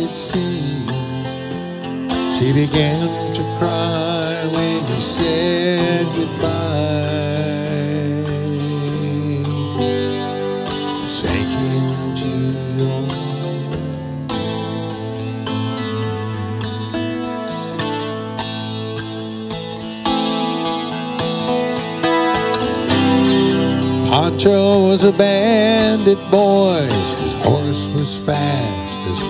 it seems. She began to cry when he said goodbye. Sank into your Pancho was a bandit, boys. His horse was fast as